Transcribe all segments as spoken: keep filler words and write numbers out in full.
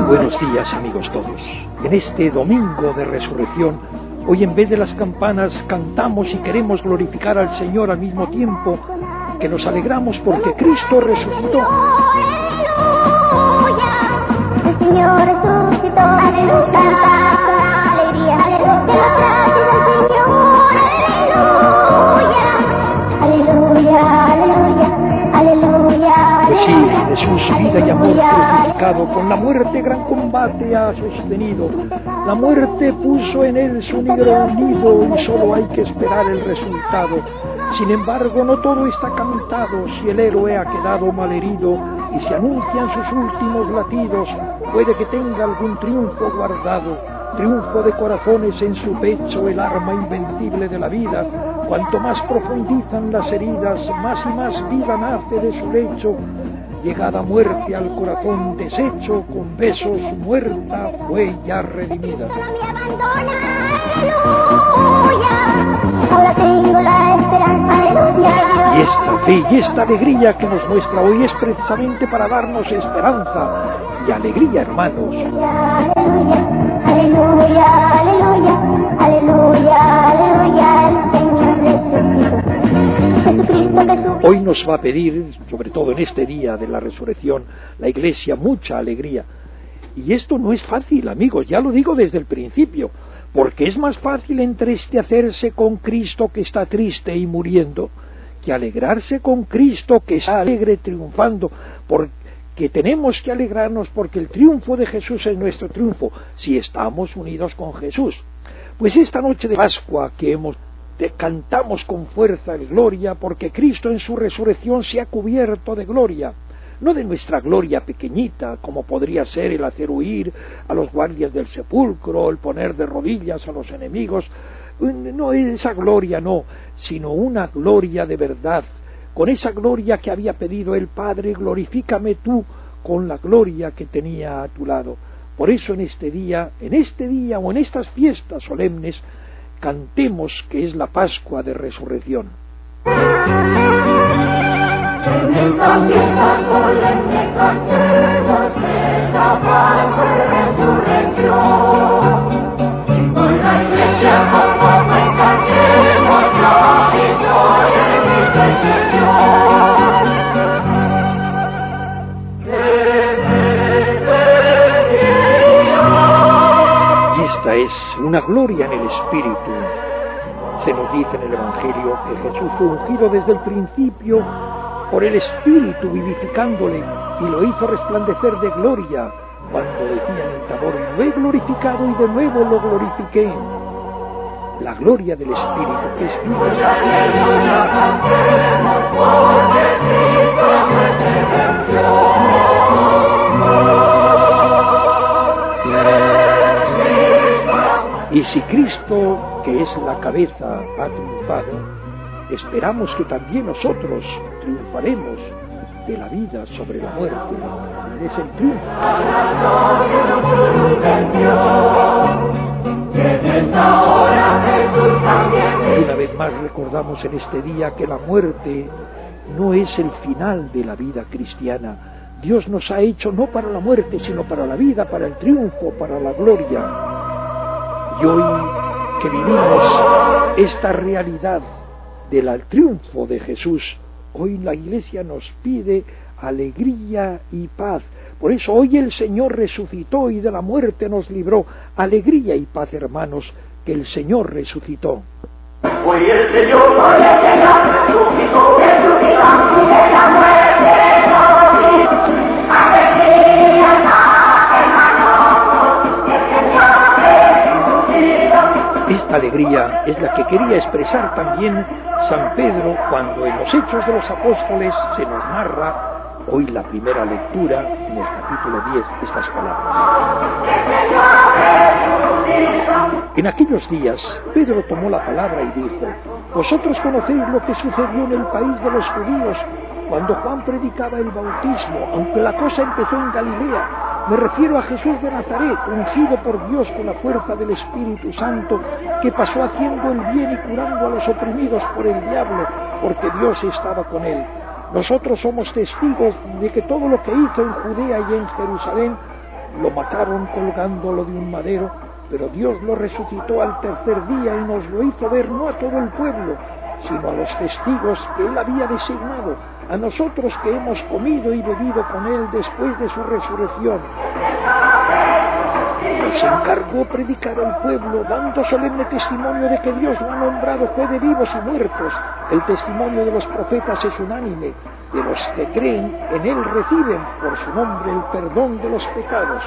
Buenos días, amigos todos. En este domingo de resurrección, hoy en vez de las campanas cantamos y queremos glorificar al Señor al mismo tiempo que nos alegramos porque Cristo resucitó. El Señor resucitó, aleluya, alegría, aleluya, aleluya, aleluya, aleluya. Pues sí, Jesús, vida y amor crucificado, con la muerte gran combate ha sostenido. La muerte puso en él su negro nido y solo hay que esperar el resultado. Sin embargo, no todo está cantado, si el héroe ha quedado malherido y se anuncian sus últimos latidos, puede que tenga algún triunfo guardado, triunfo de corazones en su pecho, el arma invencible de la vida. Cuanto más profundizan las heridas, más y más vida nace de su lecho. Llegada muerte al corazón deshecho, con besos muerta fue ya redimida. Y esta fe y esta alegría que nos muestra hoy es precisamente para darnos esperanza y alegría, hermanos. Aleluya, aleluya, aleluya, aleluya, el Señor resucitó. Jesucristo resucitó. Hoy nos va a pedir, sobre todo en este día de la resurrección, la Iglesia mucha alegría. Y esto no es fácil, amigos, ya lo digo desde el principio, porque es más fácil entristecerse con Cristo que está triste y muriendo, que alegrarse con Cristo que está alegre triunfando, porque tenemos que alegrarnos porque el triunfo de Jesús es nuestro triunfo, si estamos unidos con Jesús. Pues esta noche de Pascua que hemos te cantamos con fuerza y gloria, porque Cristo en su resurrección se ha cubierto de gloria, no de nuestra gloria pequeñita, como podría ser el hacer huir a los guardias del sepulcro, el poner de rodillas a los enemigos, no, esa gloria no, sino una gloria de verdad, con esa gloria que había pedido el Padre, glorifícame tú con la gloria que tenía a tu lado. Por eso en este día, en este día o en estas fiestas solemnes, cantemos que es la Pascua de Resurrección. Esta es una gloria en el Espíritu. Se nos dice en el Evangelio que Jesús fue ungido desde el principio por el Espíritu vivificándole y lo hizo resplandecer de gloria cuando decía en el Tabor, lo he glorificado y de nuevo lo glorifiqué. La gloria del Espíritu que es vida. Y si Cristo, que es la cabeza, ha triunfado, esperamos que también nosotros triunfaremos de la vida sobre la muerte. Es el triunfo. Y una vez más recordamos en este día que la muerte no es el final de la vida cristiana. Dios nos ha hecho no para la muerte, sino para la vida, para el triunfo, para la gloria. Y hoy que vivimos esta realidad del triunfo de Jesús, hoy la Iglesia nos pide alegría y paz. Por eso hoy el Señor resucitó y de la muerte nos libró. Alegría y paz, hermanos, que el Señor resucitó. Hoy el Señor resucitó, resucitó de la muerte nos alegría, Esta alegría es la que quería expresar también San Pedro cuando en los Hechos de los Apóstoles se nos narra hoy la primera lectura en el capítulo diez estas palabras. En aquellos días Pedro tomó la palabra y dijo: vosotros conocéis lo que sucedió en el país de los judíos cuando Juan predicaba el bautismo, aunque la cosa empezó en Galilea. Me refiero a Jesús de Nazaret, ungido por Dios con la fuerza del Espíritu Santo, que pasó haciendo el bien y curando a los oprimidos por el diablo, porque Dios estaba con él. Nosotros somos testigos de que todo lo que hizo en Judea y en Jerusalén, lo mataron colgándolo de un madero, pero Dios lo resucitó al tercer día y nos lo hizo ver no a todo el pueblo, sino a los testigos que Él había designado, a nosotros que hemos comido y bebido con Él después de su resurrección. Nos encargó predicar al pueblo, dando solemne testimonio de que Dios lo ha nombrado juez de vivos y muertos. El testimonio de los profetas es unánime, de los que creen en Él reciben por su nombre el perdón de los pecados.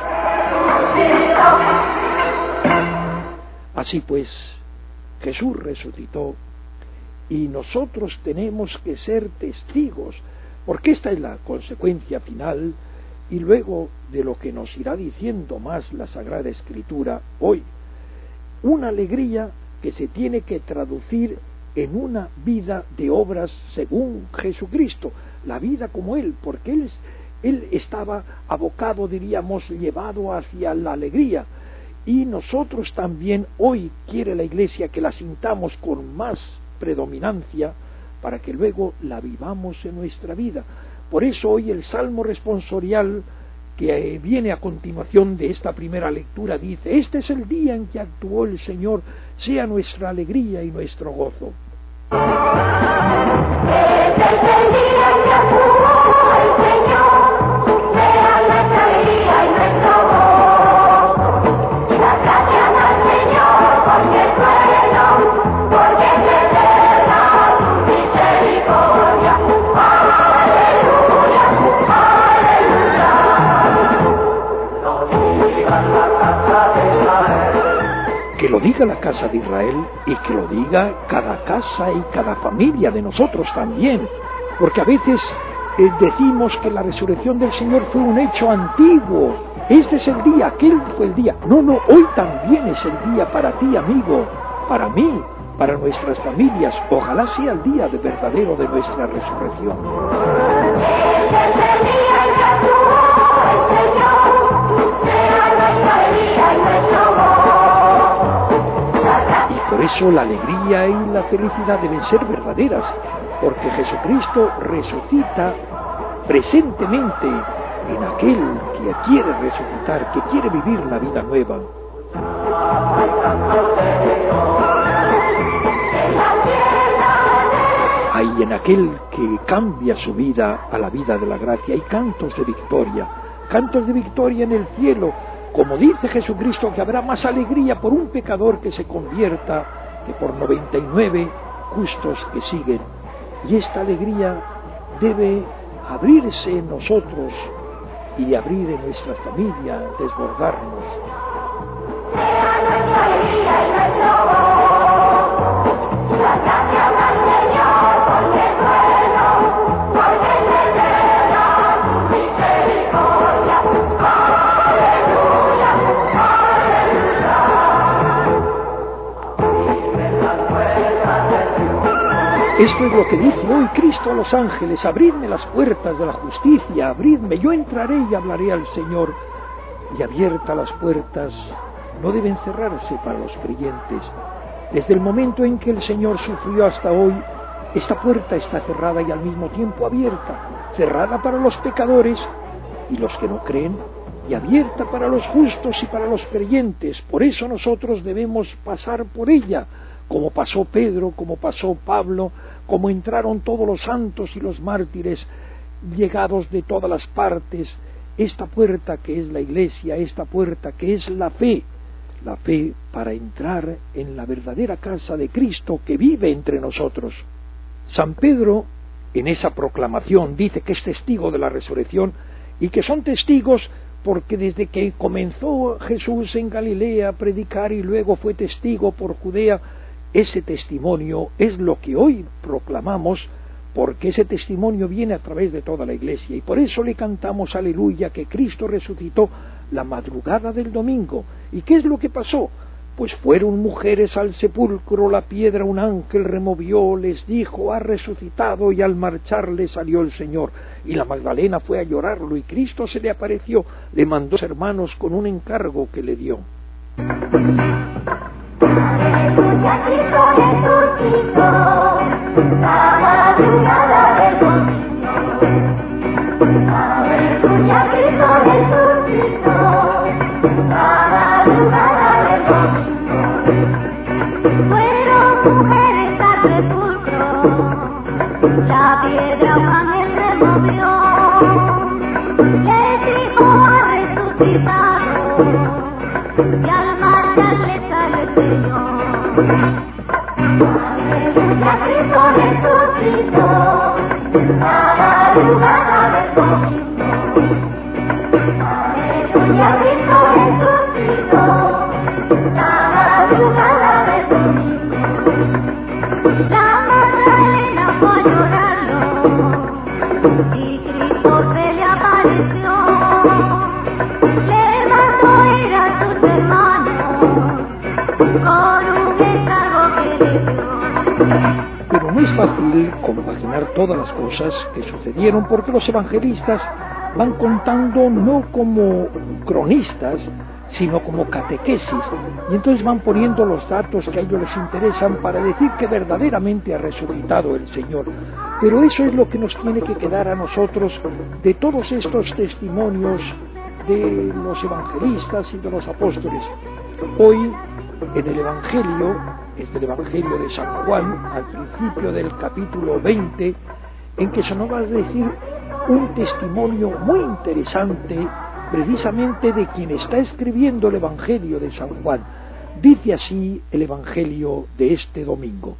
Así pues, Jesús resucitó y nosotros tenemos que ser testigos, porque esta es la consecuencia final y luego de lo que nos irá diciendo más la Sagrada Escritura hoy. Una alegría que se tiene que traducir en una vida de obras según Jesucristo, la vida como Él, porque Él, él estaba abocado, diríamos, llevado hacia la alegría. Y nosotros también hoy quiere la Iglesia que la sintamos con más predominancia para que luego la vivamos en nuestra vida. Por eso hoy el Salmo responsorial que viene a continuación de esta primera lectura dice: este es el día en que actuó el Señor, sea nuestra alegría y nuestro gozo. Este es el día en que actuó el Señor, sea nuestra alegría y nuestro gozo. Las gracias al Señor porque es bueno, porque es eterna su misericordia. Aleluya, aleluya. Que lo diga la casa de Israel y que lo diga cada casa y cada familia de nosotros también, porque a veces eh, decimos que la resurrección del Señor fue un hecho antiguo, este es el día, aquel fue el día. No, no, hoy también es el día para ti, amigo, para mí, para nuestras familias. Ojalá sea el día de verdadero de nuestra resurrección. Este es el día en que actuó el Señor, sea nuestra alegría y nuestro gozo. Por eso la alegría y la felicidad deben ser verdaderas, porque Jesucristo resucita presentemente en aquel que quiere resucitar, que quiere vivir la vida nueva. Hay en aquel que cambia su vida a la vida de la gracia, hay cantos de victoria, cantos de victoria en el cielo. Como dice Jesucristo, que habrá más alegría por un pecador que se convierta que por noventa y nueve justos que siguen. Y esta alegría debe abrirse en nosotros y abrir en nuestra familia, desbordarnos. Sea nuestra alegría y nuestro gozo. Las gracias al Señor porque es bueno, porque es eterna su misericordia. Esto es lo que dice hoy Cristo a los ángeles: abridme las puertas de la justicia, abridme, yo entraré y hablaré al Señor. Y abiertas las puertas, no deben cerrarse para los creyentes. Desde el momento en que el Señor sufrió hasta hoy, esta puerta está cerrada y al mismo tiempo abierta, cerrada para los pecadores y los que no creen, y abierta para los justos y para los creyentes. Por eso nosotros debemos pasar por ella, como pasó Pedro, como pasó Pablo, como entraron todos los santos y los mártires llegados de todas las partes. Esta puerta que es la Iglesia, esta puerta que es la fe, la fe para entrar en la verdadera casa de Cristo que vive entre nosotros. San Pedro, en esa proclamación, dice que es testigo de la resurrección y que son testigos porque desde que comenzó Jesús en Galilea a predicar y luego fue testigo por Judea, ese testimonio es lo que hoy proclamamos, porque ese testimonio viene a través de toda la Iglesia, y por eso le cantamos aleluya, que Cristo resucitó la madrugada del domingo. ¿Y qué es lo que pasó? Pues fueron mujeres al sepulcro, la piedra un ángel removió, les dijo, ha resucitado, y al marchar le salió el Señor. Y la Magdalena fue a llorarlo, y Cristo se le apareció, le mandó a sus hermanos con un encargo que le dio. Aleluya, Cristo resucitó, la madrugada del domingo. Aleluya, Cristo resucitó, cada madrugada del domingo. Fueron mujeres al sepulcro, la piedra un ángel removió, les dijo ha resucitado, y al marcharle sale el Señor. Aleluya, Cristo resucitó, cada madrugada del domingo. Aleluya, Cristo resucitó, cada madrugada del domingo. La Magdalena fue a llorarlo, y Cristo se le apareció. Le mandó ir a sus hermanos, con un encargo que le dio. Pero no es fácil compaginar todas las cosas que sucedieron, porque los evangelistas van contando no como cronistas, sino como catequesis, y entonces van poniendo los datos que a ellos les interesan para decir que verdaderamente ha resucitado el Señor. Pero eso es lo que nos tiene que quedar a nosotros de todos estos testimonios de los evangelistas y de los apóstoles. Hoy, en el Evangelio, es del Evangelio de San Juan, al principio del capítulo veinte, en que se nos va a decir un testimonio muy interesante precisamente de quien está escribiendo el Evangelio de San Juan. Dice así el Evangelio de este domingo.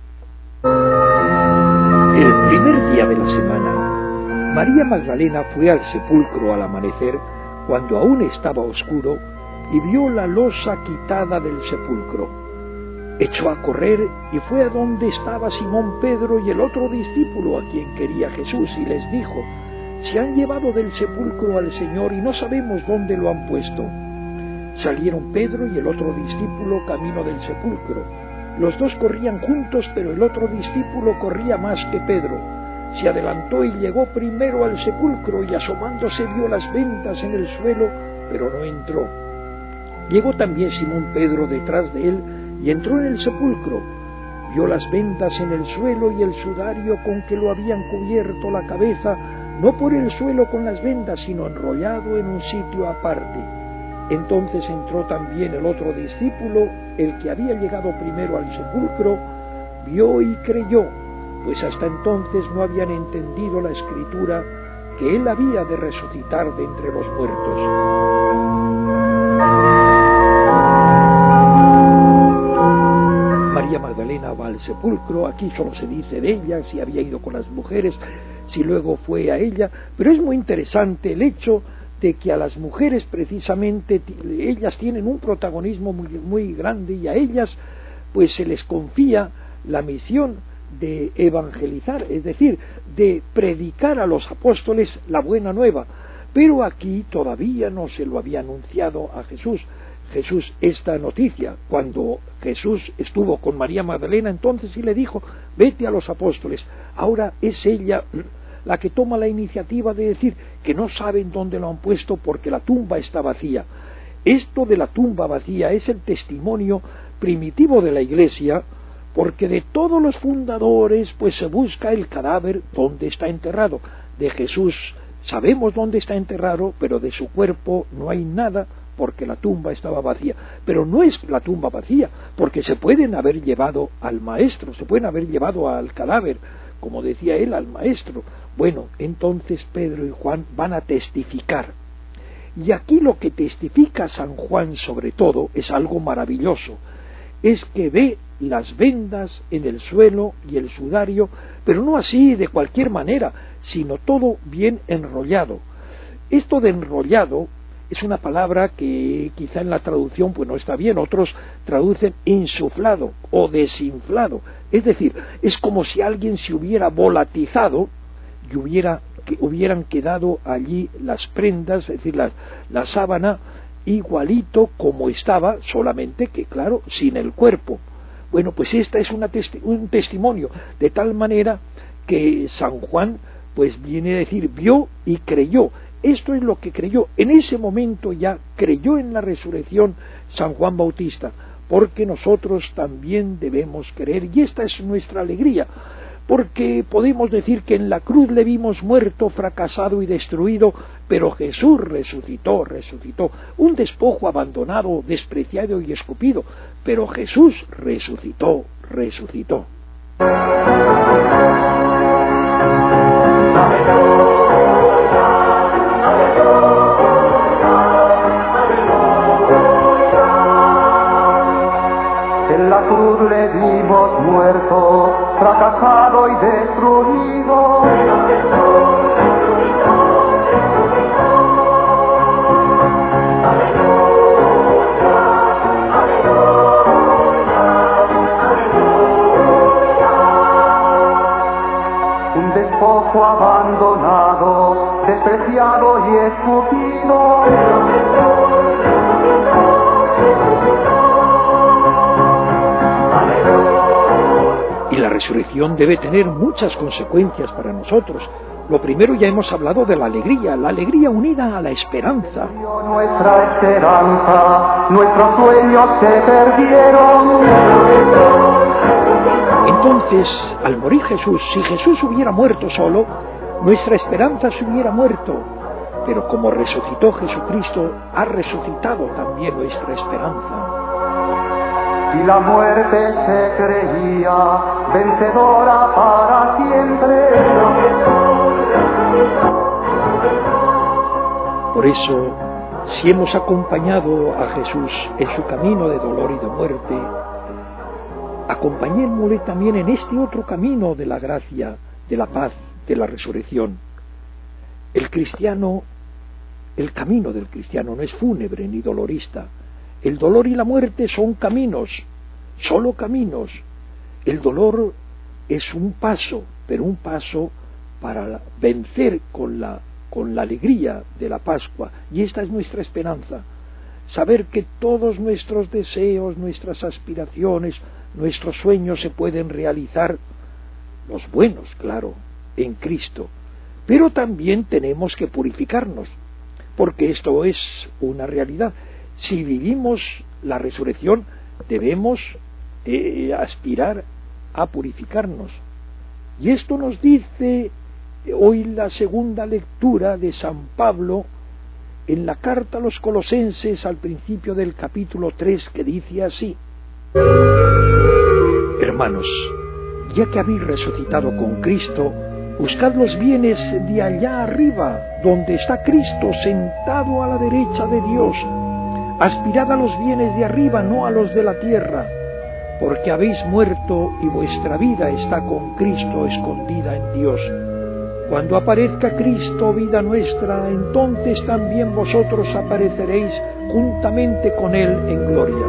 El primer día de la semana, María Magdalena fue al sepulcro al amanecer, cuando aún estaba oscuro, y vio la losa quitada del sepulcro. Echó a correr y fue a donde estaba Simón Pedro y el otro discípulo a quien quería Jesús, y les dijo: se han llevado del sepulcro al Señor y no sabemos dónde lo han puesto. Salieron Pedro y el otro discípulo camino del sepulcro. Los dos corrían juntos, pero el otro discípulo corría más que Pedro. Se adelantó y llegó primero al sepulcro, y asomándose vio las vendas en el suelo, pero no entró. Llegó también Simón Pedro detrás de él y entró en el sepulcro. Vio las vendas en el suelo y el sudario con que lo habían cubierto la cabeza, no por el suelo con las vendas, sino enrollado en un sitio aparte. Entonces entró también el otro discípulo, el que había llegado primero al sepulcro, vio y creyó, pues hasta entonces no habían entendido la Escritura, que él había de resucitar de entre los muertos. María Magdalena va al sepulcro. Aquí solo se dice de ella, si había ido con las mujeres, si luego fue a ella, pero es muy interesante el hecho de que a las mujeres precisamente ellas tienen un protagonismo muy, muy grande, y a ellas pues se les confía la misión de evangelizar, es decir, de predicar a los apóstoles la buena nueva. Pero aquí todavía no se lo había anunciado a Jesús. Jesús esta noticia, cuando Jesús estuvo con María Magdalena, entonces sí le dijo: vete a los apóstoles. Ahora es ella la que toma la iniciativa de decir que no saben dónde lo han puesto porque la tumba está vacía. Esto de la tumba vacía es el testimonio primitivo de la Iglesia, porque de todos los fundadores pues se busca el cadáver donde está enterrado. De Jesús sabemos dónde está enterrado, pero de su cuerpo no hay nada, porque la tumba estaba vacía. Pero no es la tumba vacía, porque se pueden haber llevado al maestro, se pueden haber llevado al cadáver, como decía él, al maestro. Bueno, entonces Pedro y Juan van a testificar. Y aquí lo que testifica San Juan sobre todo es algo maravilloso. Es que ve las vendas en el suelo y el sudario, pero no así de cualquier manera, sino todo bien enrollado. Esto de enrollado es una palabra que quizá en la traducción pues no está bien. Otros traducen insuflado o desinflado. Es decir, es como si alguien se hubiera volatizado y hubiera, que hubieran quedado allí las prendas, es decir, la, la sábana, igualito como estaba, solamente que, claro, sin el cuerpo. Bueno, pues esta es una testi- un testimonio, de tal manera que San Juan pues viene a decir, vio y creyó. Esto es lo que creyó. En ese momento ya creyó en la resurrección San Juan Bautista, porque nosotros también debemos creer, y esta es nuestra alegría, porque podemos decir que en la cruz le vimos muerto, fracasado y destruido, pero Jesús resucitó, resucitó, un despojo abandonado, despreciado y escupido, pero Jesús resucitó, resucitó. En la cruz le vimos muerto, fracasado y destruido. Un despojo abandonado, despreciado y escupido. Y la resurrección debe tener muchas consecuencias para nosotros. Lo primero, ya hemos hablado de la alegría, la alegría unida a la esperanza. Nuestra esperanza, nuestros sueños se perdieron. Entonces, al morir Jesús, si Jesús hubiera muerto solo, nuestra esperanza se hubiera muerto. Pero como resucitó Jesucristo, ha resucitado también nuestra esperanza. Y la muerte se creía vencedora para siempre. Por eso, si hemos acompañado a Jesús en su camino de dolor y de muerte, acompañémosle también en este otro camino de la gracia, de la paz, de la resurrección. El cristiano, el camino del cristiano no es fúnebre ni dolorista. El dolor y la muerte son caminos, solo caminos. El dolor es un paso, pero un paso para vencer con la, con la alegría de la Pascua. Y esta es nuestra esperanza, saber que todos nuestros deseos, nuestras aspiraciones, nuestros sueños se pueden realizar, los buenos, claro, en Cristo. Pero también tenemos que purificarnos, porque esto es una realidad. Si vivimos la resurrección, debemos eh, aspirar a purificarnos. Y esto nos dice hoy la segunda lectura de San Pablo en la carta a los Colosenses al principio del capítulo tres, que dice así: Hermanos, ya que habéis resucitado con Cristo, buscad los bienes de allá arriba, donde está Cristo sentado a la derecha de Dios. Aspirad a los bienes de arriba, no a los de la tierra, porque habéis muerto y vuestra vida está con Cristo escondida en Dios. Cuando aparezca Cristo, vida nuestra, entonces también vosotros apareceréis juntamente con Él en gloria.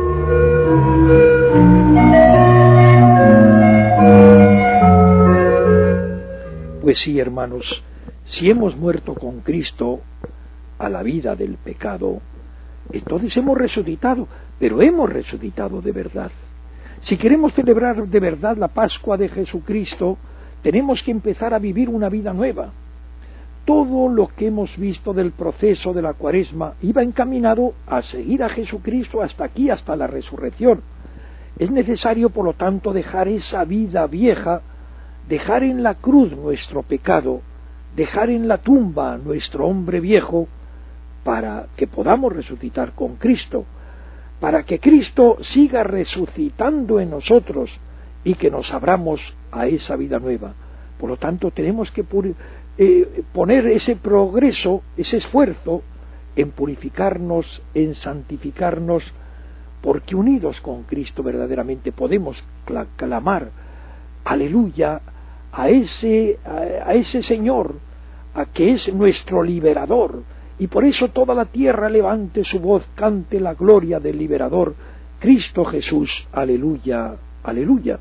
Pues sí, hermanos, si hemos muerto con Cristo a la vida del pecado, entonces hemos resucitado, pero hemos resucitado de verdad. Si queremos celebrar de verdad la Pascua de Jesucristo, tenemos que empezar a vivir una vida nueva. Todo lo que hemos visto del proceso de la Cuaresma iba encaminado a seguir a Jesucristo hasta aquí, hasta la resurrección. Es necesario, por lo tanto, dejar esa vida vieja, dejar en la cruz nuestro pecado, dejar en la tumba nuestro hombre viejo, para que podamos resucitar con Cristo, para que Cristo siga resucitando en nosotros y que nos abramos a esa vida nueva. Por lo tanto, tenemos que eh, poner ese progreso, ese esfuerzo en purificarnos, en santificarnos, porque unidos con Cristo verdaderamente podemos clamar aleluya a ese, a, a ese Señor, a que es nuestro liberador. Y por eso toda la tierra levante su voz, cante la gloria del liberador, Cristo Jesús, aleluya, aleluya.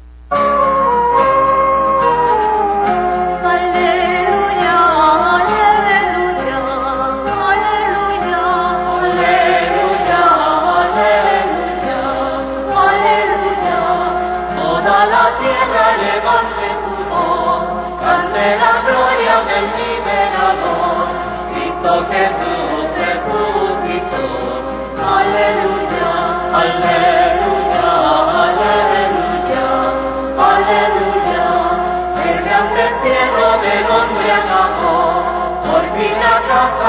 Jesús resucitó, aleluya, aleluya, aleluya, aleluya, aleluya.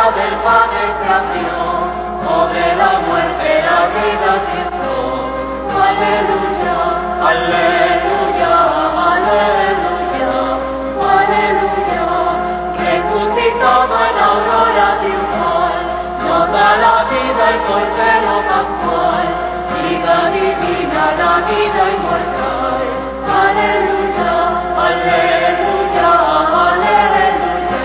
del Padre se abrió, sobre la muerte la vida triunfó. Aleluya, aleluya, aleluya, aleluya. Resucitado en la aurora triunfal, nos da la vida el Cordero Pascual. Vida divina, la vida inmortal. Aleluya, aleluya, aleluya,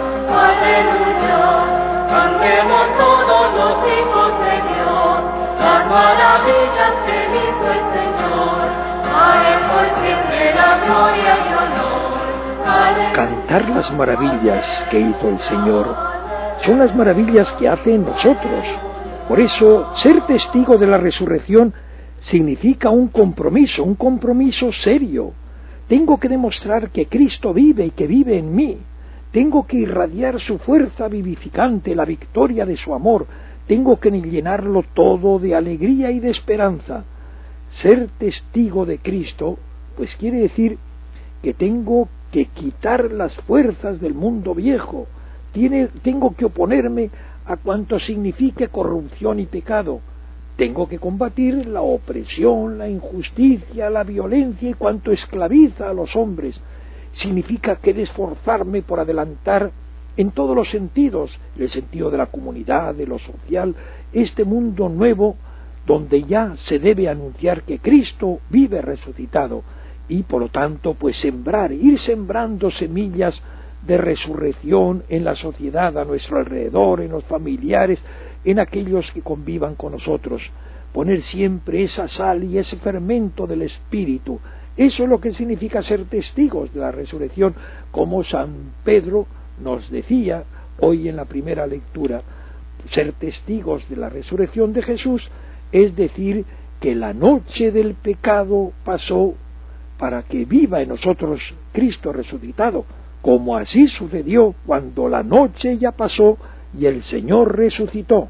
aleluya. Cantemos todos los hijos de Dios las maravillas que hizo el Señor. A Él por siempre la gloria y honor. Aleluya. Cantar las maravillas que hizo el Señor son las maravillas que hace en nosotros. Por eso, ser testigo de la resurrección significa un compromiso, un compromiso serio. Tengo que demostrar que Cristo vive y que vive en mí. Tengo que irradiar su fuerza vivificante, la victoria de su amor. Tengo que llenarlo todo de alegría y de esperanza. Ser testigo de Cristo, pues quiere decir que tengo que quitar las fuerzas del mundo viejo. Tiene, tengo que oponerme a cuanto signifique corrupción y pecado. Tengo que combatir la opresión, la injusticia, la violencia y cuanto esclaviza a los hombres. Significa que he de esforzarme por adelantar en todos los sentidos, en el sentido de la comunidad, de lo social, este mundo nuevo donde ya se debe anunciar que Cristo vive resucitado y por lo tanto pues sembrar, ir sembrando semillas de resurrección en la sociedad, a nuestro alrededor, en los familiares, en aquellos que convivan con nosotros. Poner siempre esa sal y ese fermento del Espíritu. Eso es lo que significa ser testigos de la resurrección, como San Pedro nos decía hoy en la primera lectura. Ser testigos de la resurrección de Jesús es decir que la noche del pecado pasó para que viva en nosotros Cristo resucitado, como así sucedió cuando la noche ya pasó y el Señor resucitó.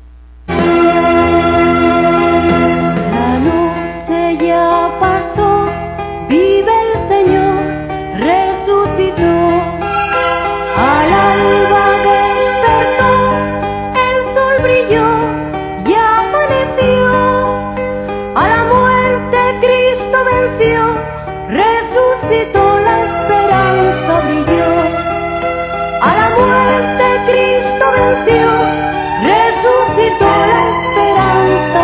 La noche ya pasó, vive el Señor, resucitó. Al alba despertó, el sol brilló y amaneció. A la muerte Cristo venció, resucitó, la esperanza brilló. A la muerte Cristo venció, resucitó, la esperanza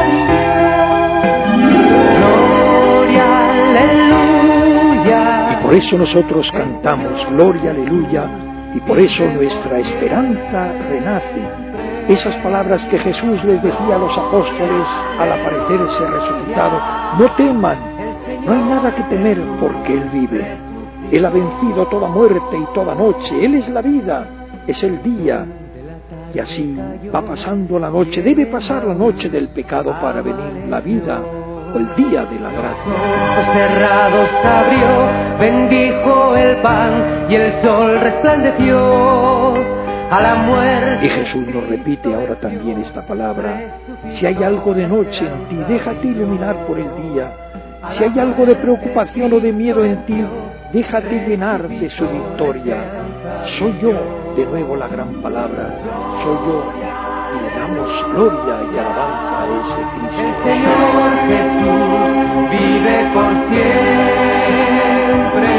brilló. Gloria, aleluya. Y por eso nosotros cantamos Gloria, aleluya, y por eso nuestra esperanza renace. Esas palabras que Jesús les decía a los apóstoles al aparecerse resucitado: no teman, no hay nada que temer porque Él vive. Él ha vencido toda muerte y toda noche. Él es la vida, es el día. Y así va pasando la noche. Debe pasar la noche del pecado para venir la vida o el día de la gracia. Los cerrados abrió, bendijo el pan y el sol resplandeció. A la muerte. Y Jesús nos repite ahora también esta palabra: si hay algo de noche en ti, déjate iluminar por el día. Si hay algo de preocupación o de miedo en ti, déjate llenar de su victoria. Soy yo, de nuevo la gran palabra, soy yo. Y le damos gloria y alabanza a ese Cristo. El Señor Jesús vive por siempre.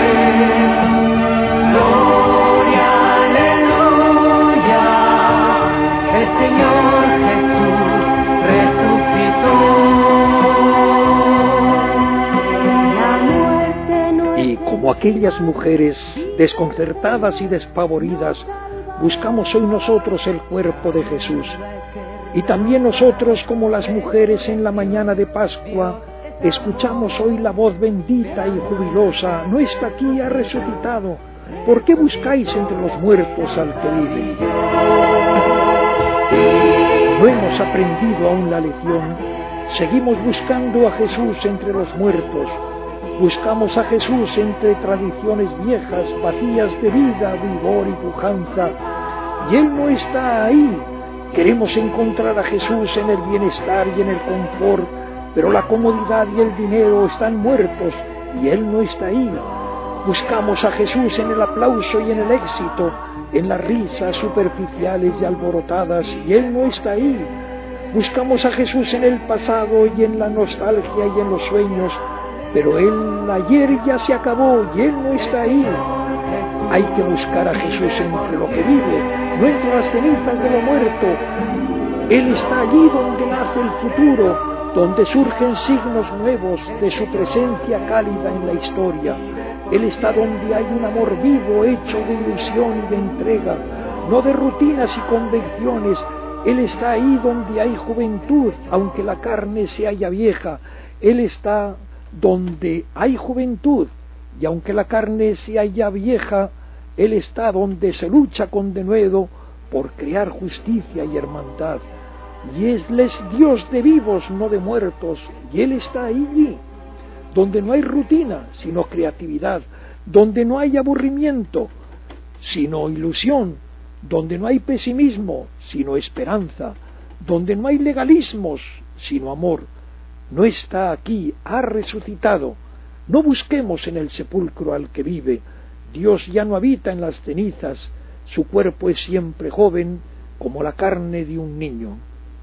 Gloria, aleluya. El Señor Jesús resucitó. Y como aquellas mujeres desconcertadas y despavoridas, buscamos hoy nosotros el cuerpo de Jesús. Y también nosotros, como las mujeres en la mañana de Pascua, escuchamos hoy la voz bendita y jubilosa: no está aquí, ha resucitado. ¿Por qué buscáis entre los muertos al que vive? No hemos aprendido aún la lección. Seguimos buscando a Jesús entre los muertos. Buscamos a Jesús entre tradiciones viejas, vacías de vida, vigor y pujanza. Y Él no está ahí. Queremos encontrar a Jesús en el bienestar y en el confort, pero la comodidad y el dinero están muertos y Él no está ahí. Buscamos a Jesús en el aplauso y en el éxito, en las risas superficiales y alborotadas, y Él no está ahí. Buscamos a Jesús en el pasado y en la nostalgia y en los sueños, pero el ayer ya se acabó y Él no está ahí. Hay que buscar a Jesús entre lo que vive, no entre las cenizas de lo muerto. Él está allí donde nace el futuro, donde surgen signos nuevos de su presencia cálida en la historia. Él está donde hay un amor vivo, hecho de ilusión y de entrega, no de rutinas y convenciones. Él está ahí donde hay juventud, aunque la carne se haya vieja. Él está donde hay juventud, y aunque la carne se haya vieja, Él está donde se lucha con denuedo por crear justicia y hermandad. Y Él es Dios de vivos, no de muertos, y Él está allí, donde no hay rutina, sino creatividad, donde no hay aburrimiento, sino ilusión, donde no hay pesimismo, sino esperanza, donde no hay legalismos, sino amor. No está aquí, ha resucitado. No busquemos en el sepulcro al que vive. Dios ya no habita en las cenizas, su cuerpo es siempre joven, como la carne de un niño.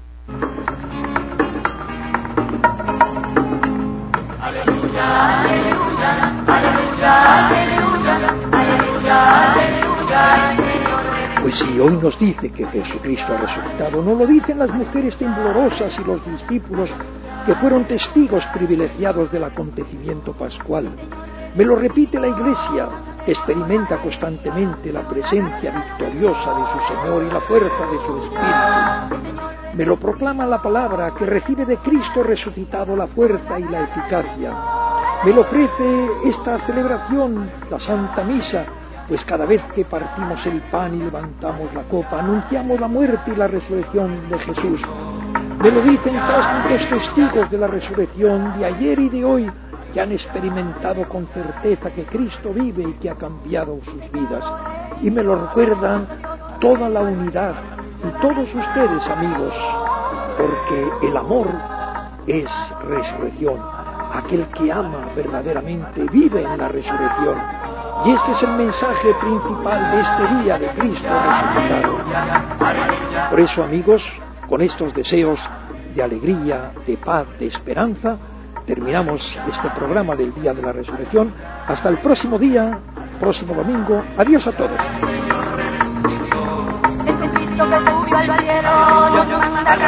Aleluya, aleluya, aleluya, aleluya, aleluya, aleluya, Pues si hoy nos dice que Jesucristo ha resucitado, no lo dicen las mujeres temblorosas y los discípulos que fueron testigos privilegiados del acontecimiento pascual. Me lo repite la Iglesia, que experimenta constantemente la presencia victoriosa de su Señor y la fuerza de su Espíritu. Me lo proclama la palabra, que recibe de Cristo resucitado la fuerza y la eficacia. Me lo ofrece esta celebración, la Santa Misa, pues cada vez que partimos el pan y levantamos la copa, anunciamos la muerte y la resurrección de Jesús. Me lo dicen tantos testigos de la resurrección de ayer y de hoy, que han experimentado con certeza que Cristo vive y que ha cambiado sus vidas. Y me lo recuerdan toda la unidad y todos ustedes, amigos, porque el amor es resurrección. Aquel que ama verdaderamente vive en la resurrección. Y este es el mensaje principal de este día de Cristo resucitado. Por eso, amigos, con estos deseos de alegría, de paz, de esperanza, terminamos este programa del Día de la Resurrección. Hasta el próximo día, próximo domingo. Adiós a todos. Jesucristo que subió al cielo, nos manda